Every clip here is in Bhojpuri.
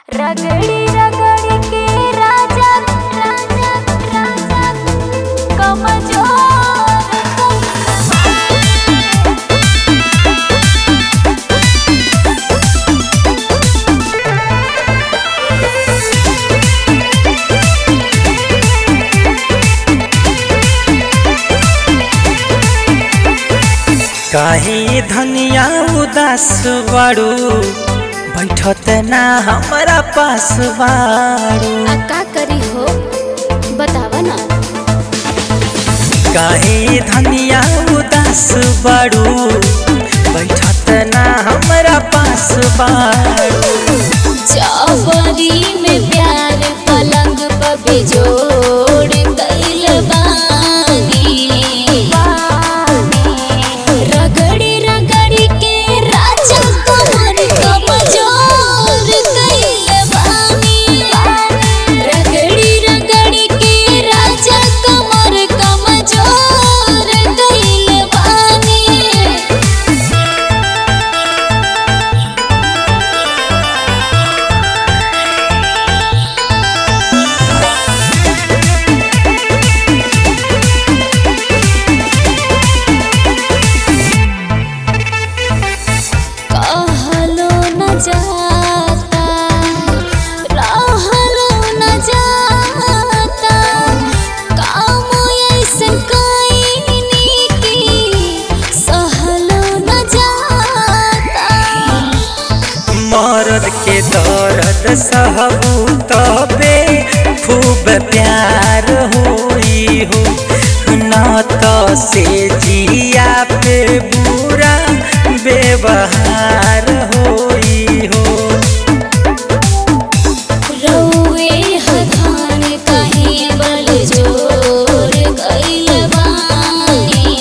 रगड़ी रगड़ी के राजा राजा राजा कमजोर काहे धनिया उदास बाड़ू बैठत ना हमारा पास बाड़ू। का करी हो बतावा ना। काहे धनिया उदास बाड़ू बैठत ना हमारा पास बाड़ू। चौबरी में प्यार पलंग पर बिजोड़ गइल बानी। रगड़ी रगड़ी के राजा कमर कमजोर गइल बानी। रगड़ी रगड़ी के राजा कमर कमजोर गइल बानी। कहलो न जाता रहलो न जाता काम ऐसन कइनी की सहलो न जाता। मर्द के दर्द सहबू तबे खूब प्यार होई हो ना तो से जिया पे बुरा व्यवहार होई हो। रउए हथान कहीं बल जोर गइल बानी।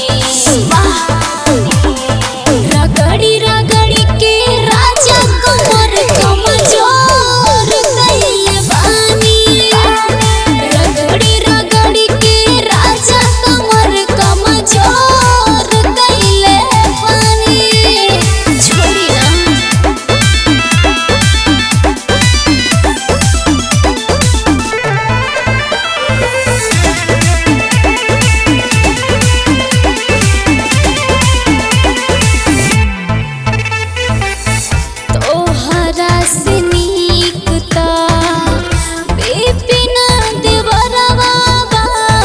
रगड़ी रगड़ी के राजा कमर कमजोर गइल बानी। रगड़ी रगड़ी के राजा कमर कमजोर गइल बानी। छोड़ी ना। तोहरा से नीक ता बेपिना देवरवा बा।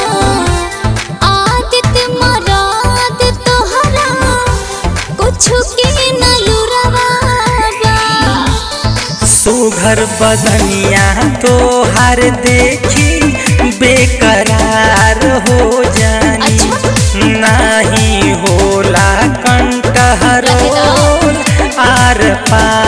आदित मराद तोहरा कुछु के न लुरवा बा। सुघर बदनिया तोहार देखी बेकरार हो जानी। नाही होला कंटहरोल आर पार।